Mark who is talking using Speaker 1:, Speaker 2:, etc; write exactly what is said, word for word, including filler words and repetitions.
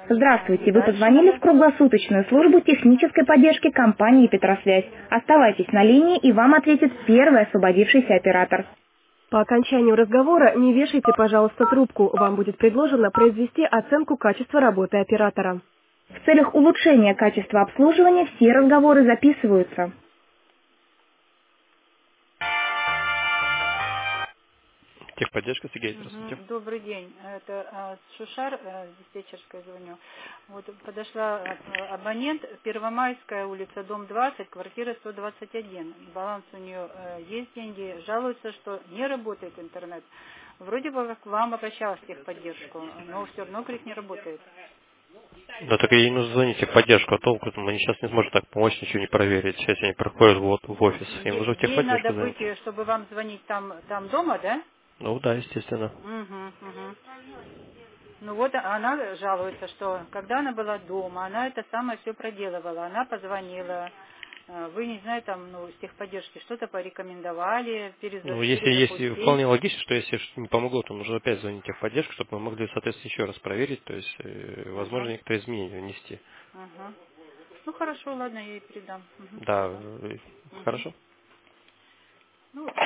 Speaker 1: Здравствуйте, вы
Speaker 2: Дальше
Speaker 1: позвонили в
Speaker 2: надо.
Speaker 1: круглосуточную службу технической поддержки компании «Петросвязь». Оставайтесь на линии, и вам ответит первый освободившийся оператор. По окончанию разговора не вешайте, пожалуйста, трубку. Вам будет предложено произвести оценку качества работы оператора. В целях улучшения качества обслуживания все разговоры записываются.
Speaker 3: Техподдержка, Сергей, здравствуйте.
Speaker 2: Мгм. Добрый день. Это а, Шушар, э, диспетчерская звоню. Вот подошла э, абонент, Первомайская улица, дом двадцать, квартира сто двадцать один. Баланс у нее э, есть деньги. Жалуется, что не работает интернет. Вроде бы как к вам обращалась в техподдержку, но все равно крик не работает.
Speaker 3: Да так ей нужно звонить в техподдержку, а толку они сейчас не сможет так помочь, ничего не проверить. Сейчас они проходят вот в офис. Им
Speaker 2: Е-
Speaker 3: нужно в
Speaker 2: Ей
Speaker 3: техподдержку
Speaker 2: надо быть,
Speaker 3: звонить.
Speaker 2: э, чтобы вам звонить там, там дома, да?
Speaker 3: Ну да, естественно.
Speaker 2: Угу, угу. Ну вот она жалуется, что когда она была дома, она это самое все проделывала. Она позвонила, э, вы, не знаю, там, ну, с техподдержки что-то порекомендовали,
Speaker 3: Ну,
Speaker 2: переза-
Speaker 3: если есть,
Speaker 2: перезапустить.
Speaker 3: вполне логично, что если что-то не помогло, то нужно опять звонить в техподдержку, чтобы мы могли, соответственно, еще раз проверить, то есть, э, возможно,
Speaker 2: Ага,
Speaker 3: некоторые изменения внести.
Speaker 2: ага. Ну хорошо, ладно, я ей передам. Мгм.
Speaker 3: Да, э,
Speaker 2: Мгм.
Speaker 3: хорошо.
Speaker 2: Ну,